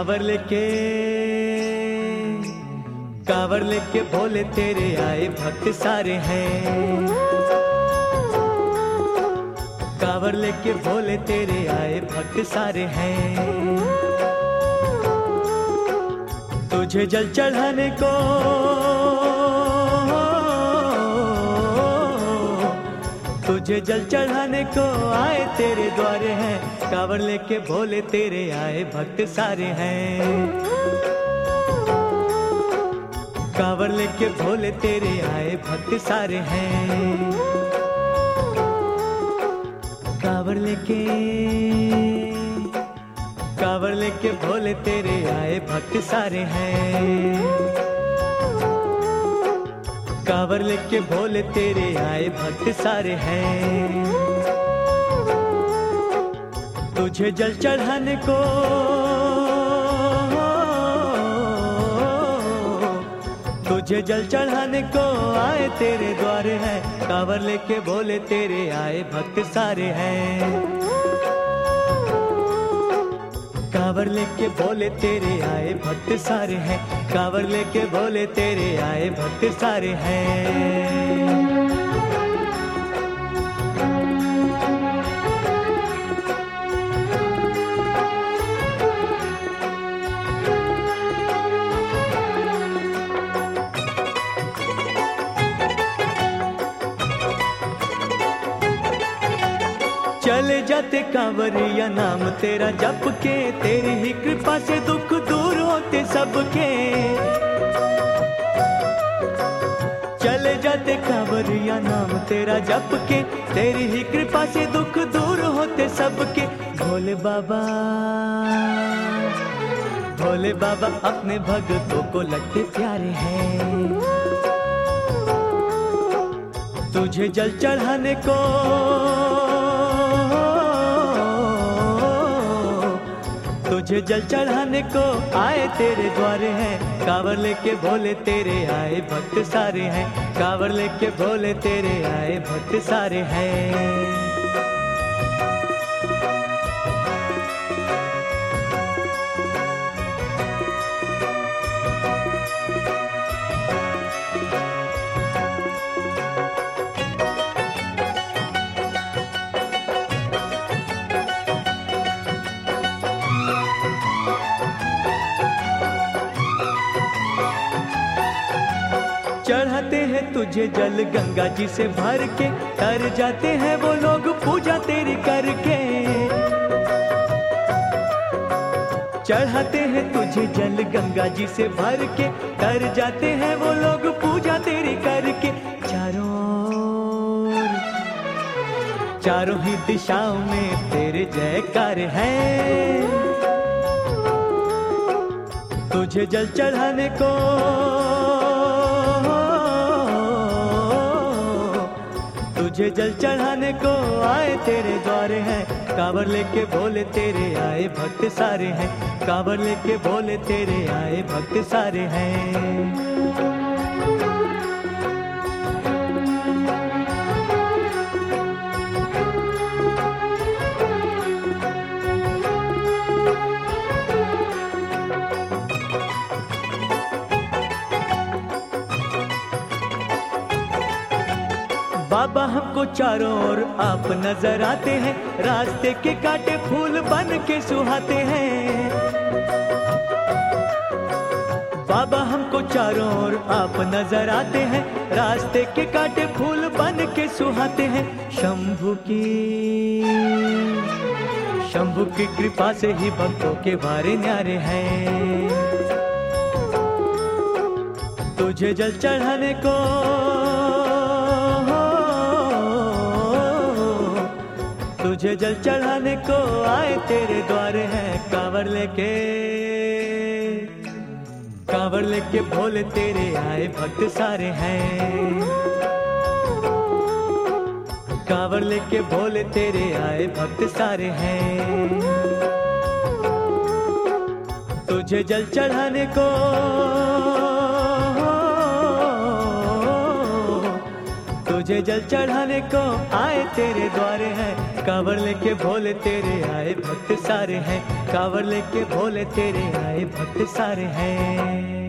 कांवर लेके भोले तेरे आए भक्त सारे हैं। कांवर लेके भोले तेरे आए भक्त सारे हैं। तुझे जल चढ़ाने को आए तेरे द्वारे हैं। कांवर लेके भोले तेरे आए भक्त सारे हैं। कांवर लेके भोले तेरे आए भक्त सारे हैं। कांवर लेके भोले तेरे आए भक्त सारे हैं। कांवर लेके भोले तेरे आए भक्त सारे हैं। तुझे जल चढ़ाने को आए तेरे द्वारे हैं। कांवर लेके भोले तेरे आए भक्त सारे हैं। कांवर लेके भोले तेरे आए भक्त सारे हैं। कांवर लेके भोले तेरे आए भक्त सारे हैं। चले जाते कांवरिया नाम तेरा जप के, तेरी ही कृपा से दुख दूर होते सबके। चले जाते कांवरिया नाम तेरा जप के, तेरी ही कृपा से दुख दूर होते सबके। भोले बाबा अपने भक्तों को लगते प्यारे हैं। तुझे जल चढ़ाने को आए तेरे द्वारे हैं। कांवर लेके भोले तेरे आए भक्त सारे हैं। कांवर लेके भोले तेरे आए भक्त सारे हैं। चढ़ाते हैं तुझे जल गंगा जी से भर के, तर जाते हैं वो लोग पूजा तेरी करके। चढ़ाते हैं तुझे जल गंगा जी से भर के, तर जाते हैं वो लोग पूजा तेरी करके। चारों ही दिशाओं में तेरे जयकार हैं। तुझे जल चढ़ाने को आए तेरे द्वारे हैं। कांवर लेके भोले तेरे आए भक्त सारे हैं। कांवर लेके भोले तेरे आए भक्त सारे हैं। बाबा हमको चारों ओर आप नजर आते हैं। रास्ते के कांटे फूल बन के सुहाते हैं। बाबा हमको चारों ओर आप नजर आते हैं। रास्ते के कांटे फूल बन के सुहाते हैं। शंभु की कृपा से ही भक्तों के बारे न्यारे हैं। तुझे जल चढ़ाने को आए तेरे द्वारे हैं। कांवर लेके भोले तेरे आए भक्त सारे हैं। कांवर लेके भोले तेरे आए भक्त सारे हैं। तुझे जल चढ़ाने को तुझे जल चढ़ाने को आए तेरे द्वार हैं। कांवर लेके भोले तेरे आए भक्त सारे हैं। कांवर लेके भोले तेरे आए भक्त सारे हैं।